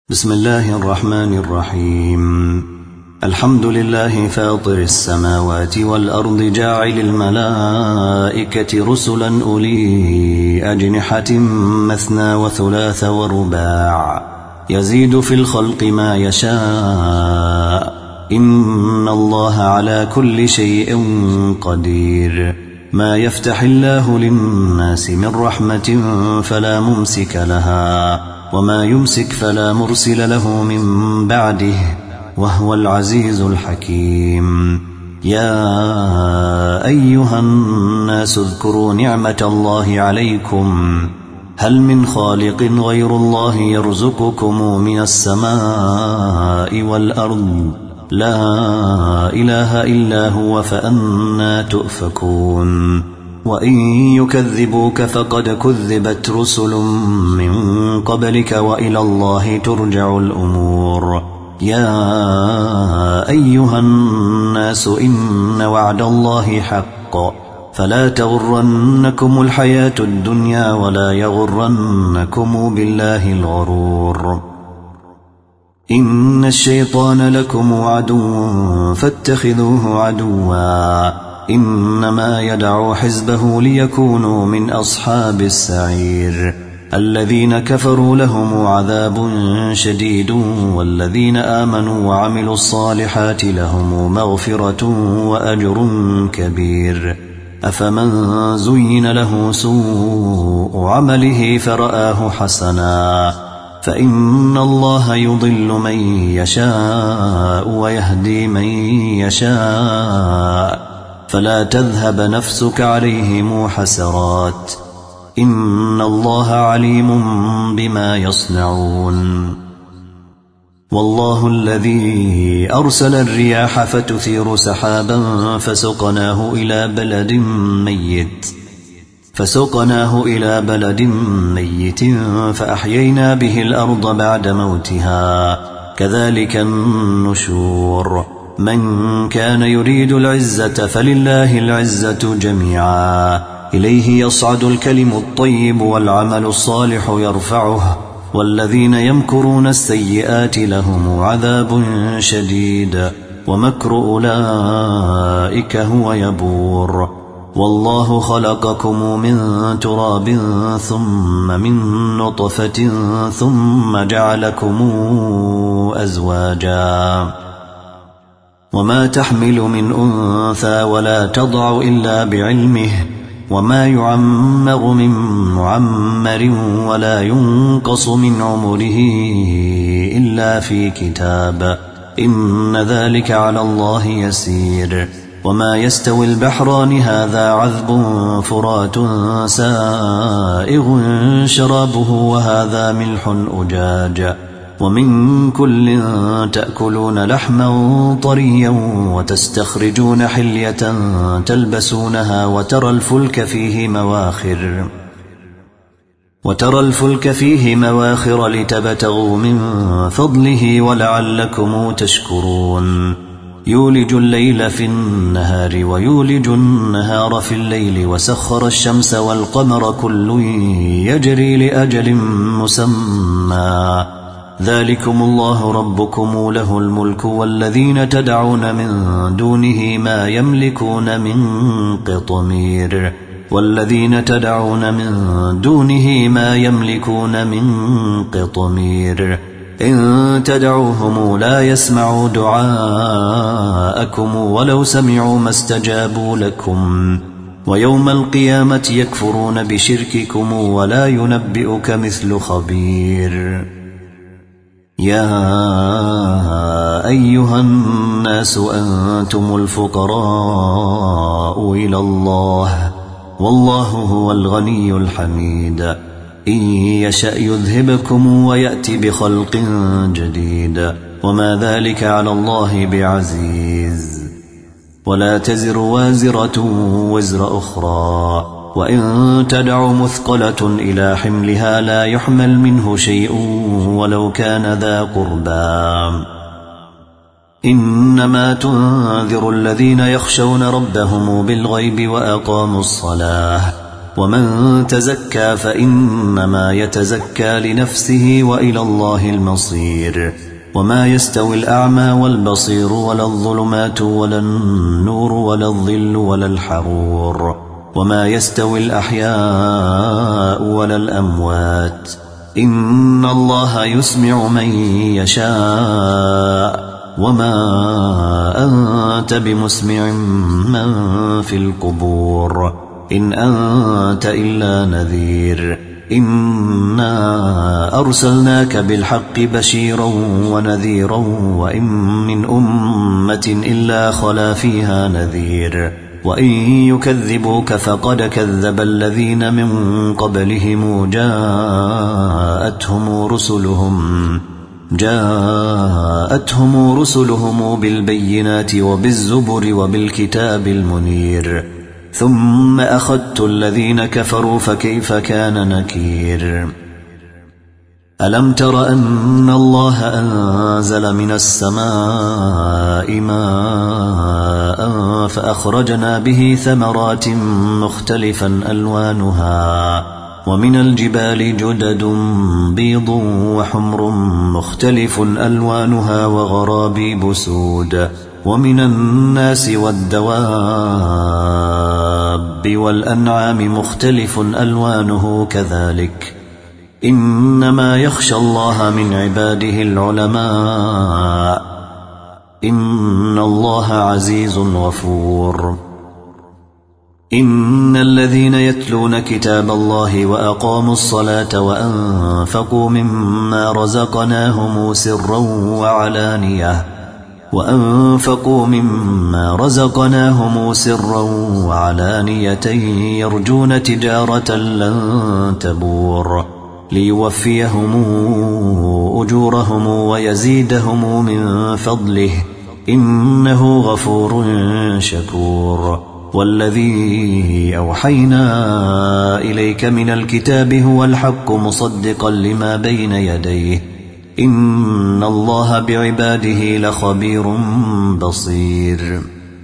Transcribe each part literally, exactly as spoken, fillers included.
بسم الله الرحمن الرحيم. الحمد لله فاطر السماوات والأرض جاعل الملائكة رسلا أولي أجنحة مثنى وثلاث ورباع يزيد في الخلق ما يشاء إن الله على كل شيء قدير. ما يفتح الله للناس من رحمة فلا ممسك لها وما يمسك فلا مرسل له من بعده وهو العزيز الحكيم. يا أيها الناس اذكروا نعمة الله عليكم هل من خالق غير الله يرزقكم من السماء والأرض لا إله إلا هو فأنى تؤفكون. وإن يكذبوك فقد كذبت رسل من قبلك وإلى الله ترجع الأمور. يا أيها الناس إن وعد الله حق فلا تغرنكم الحياة الدنيا ولا يغرنكم بالله الغرور. إن الشيطان لكم عدو فاتخذوه عدوا إنما يدعو حزبه ليكونوا من أصحاب السعير. الذين كفروا لهم عذاب شديد والذين آمنوا وعملوا الصالحات لهم مغفرة وأجر كبير. أفمن زين له سوء عمله فرآه حسنا فإن الله يضل من يشاء ويهدي من يشاء فلا تذهب نفسك عليهم حسرات إن الله عليم بما يصنعون. والله الذي أرسل الرياح فتثير سحابا فسقناه إلى بلد ميت فسقناه إلى بلد ميت فأحيينا به الأرض بعد موتها كذلك النشور. من كان يريد العزة فلله العزة جميعا إليه يصعد الكلم الطيب والعمل الصالح يرفعه والذين يمكرون السيئات لهم عذاب شديد ومكر أولئك هو يبور. والله خلقكم من تراب ثم من نطفة ثم جعلكم أزواجا وما تحمل من أنثى ولا تضع إلا بعلمه وما يعمر من معمر ولا ينقص من عمره إلا في كتاب إن ذلك على الله يسير. وما يستوي البحران هذا عذب فرات سائغ شرابه وهذا ملح أجاج ومن كل تأكلون لحما طريا وتستخرجون حلية تلبسونها وترى الفلك فيه مواخر وترى الفلك فيه مواخر لتبتغوا من فضله ولعلكم تشكرون. يولج الليل في النهار ويولج النهار في الليل وسخر الشمس والقمر كل يجري لأجل مسمى ذلكم الله ربكم له الملك والذين تدعون من دونه ما يملكون من قطمير والذين تدعون من دونه ما يملكون من قطمير إن تدعوهم لا يسمعوا دعاءكم ولو سمعوا ما استجابوا لكم ويوم القيامة يكفرون بشرككم ولا ينبئك مثل خبير. يا أيها الناس أنتم الفقراء إلى الله والله هو الغني الحميد. إن يشأ يذهبكم ويأتي بخلق جديد وما ذلك على الله بعزيز. ولا تزر وازرة وزر أخرى وإن تدع مثقلة إلى حملها لا يحمل منه شيء ولو كان ذا قربى. إنما تنذر الذين يخشون ربهم بالغيب وأقاموا الصلاة ومن تزكى فإنما يتزكى لنفسه وإلى الله المصير. وما يستوي الأعمى والبصير ولا الظلمات ولا النور ولا الظل ولا الحرور، وما يستوي الأحياء ولا الأموات، إن الله يسمع من يشاء وما أنت بمسمع من في القبور إن أنت إلا نذير. إنا أرسلناك بالحق بشيرا ونذيرا وإن من أمة إلا خلا فيها نذير، وإن يكذبوك فقد كذب الذين من قبلهم جاءتهم رسلهم جاءتهم رسلهم بالبينات وبالزبر وبالكتاب المنير، ثم أخذت الذين كفروا فكيف كان نكير. ألم تر أن الله أنزل من السماء ماء فأخرجنا به ثمرات مختلفا ألوانها، ومن الجبال جدد بيض وحمر مختلف ألوانها وغرابيب سود، ومن الناس والدواب والأنعام مختلف ألوانه كذلك، إنما يخشى الله من عباده العلماء، إن الله عزيز غفور. إن الذين يتلون كتاب الله وأقاموا الصلاة وأنفقوا مما رزقناهم سرا وعلانية وأنفقوا مما رزقناهم سرا وعلانية يرجون تجارة لن تبور ليوفيهم أجورهم ويزيدهم من فضله إنه غفور شكور. والذي أوحينا إليك من الكتاب هو الحق مصدقا لما بين يديه إن الله بعباده لخبير بصير.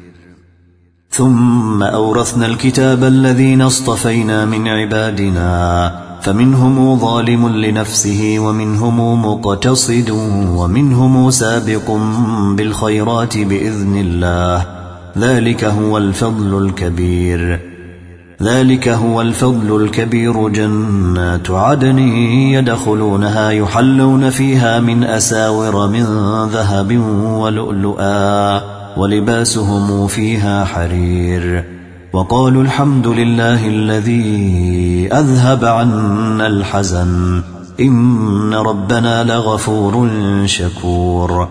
ثم أورثنا الكتاب الذين اصطفينا من عبادنا فمنهم ظالم لنفسه ومنهم مقتصد ومنهم سابق بالخيرات بإذن الله، ذلك هو الفضل الكبير ذلك هو الفضل الكبير. جنات عدن يدخلونها يحلون فيها من أساور من ذهب ولؤلؤا ولباسهم فيها حرير. وقالوا الحمد لله الذي أذهب عنا الحزن إن ربنا لغفور شكور.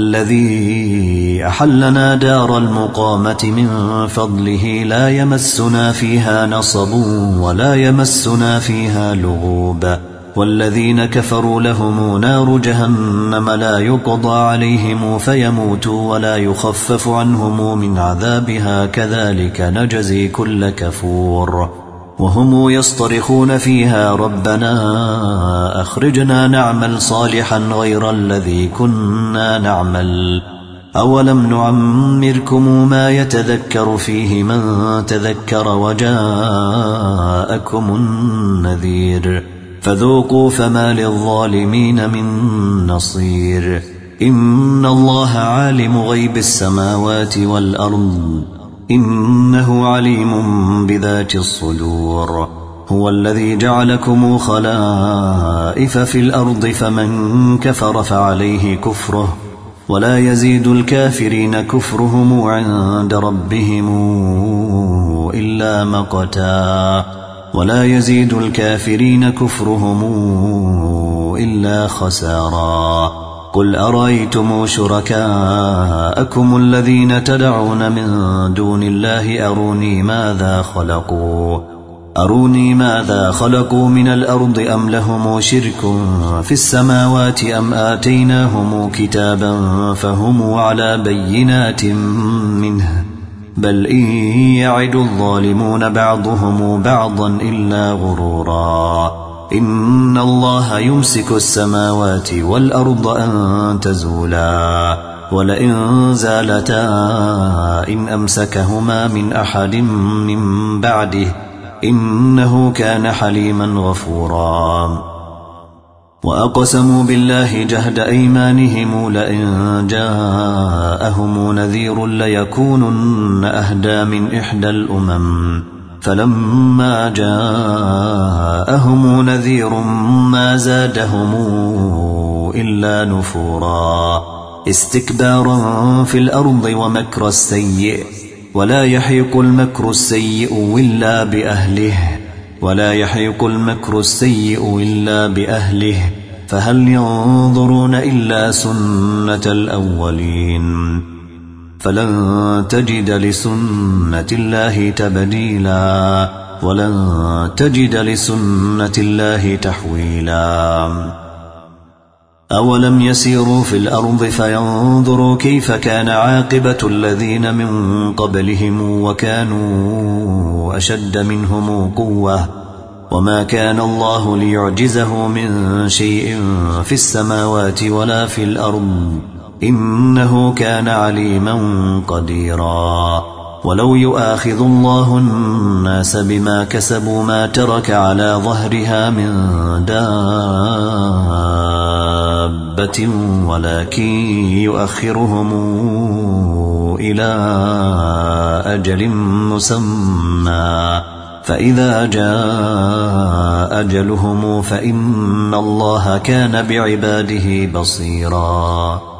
الذي أحلنا دار المقامة من فضله لا يمسنا فيها نصب ولا يمسنا فيها لغوب. والذين كفروا لهم نار جهنم لا يقضى عليهم فيموتوا ولا يخفف عنهم من عذابها كذلك نجزي كل كفور. وهم يصطرخون فيها ربنا أخرجنا نعمل صالحا غير الذي كنا نعمل أولم نعمركم ما يتذكر فيه من تذكر وجاءكم النذير فذوقوا فما للظالمين من نصير. إن الله عالم غيب السماوات والأرض إنه عليم بذات الصدور. هو الذي جعلكم خلائف في الأرض فمن كفر فعليه كفره ولا يزيد الكافرين كفرهم عند ربهم إلا مقتا ولا يزيد الكافرين كفرهم إلا خسارا. قل أرأيتم شركاءكم الذين تدعون من دون الله أروني ماذا خلقوا أروني ماذا خلقوا من الأرض أم لهم شرك في السماوات أم آتيناهم كتابا فهم على بينات منه بل إن يعد الظالمون بعضهم بعضا إلا غرورا. إن الله يمسك السماوات والأرض أن تزولا ولئن زالتا إن أمسكهما من أحد من بعده إنه كان حليما غفورا وأقسموا بالله جهد أيمانهم لئن جاءهم نذير ليكونن أهدى من إحدى الأمم فلما جاءهم نذير ما زادهم إلا نفورا استكبارا في الأرض ومكر السيء ولا يحيق المكر السيء إلا بأهله ولا يحيق المكر السيء إلا بأهله فهل ينظرون إلا سنة الأولين فلن تجد لسنة الله تبديلا ولن تجد لسنة الله تحويلا أولم يسيروا في الأرض فينظروا كيف كان عاقبة الذين من قبلهم وكانوا أشد منهم قوة وما كان الله ليعجزه من شيء في السماوات ولا في الأرض إنه كان عليما قديرا ولو يؤاخذ الله الناس بما كسبوا ما ترك على ظهرها من دابة ولكن يؤخرهم إلى أجل مسمى فإذا جاء أجلهم فإن الله كان بعباده بصيرا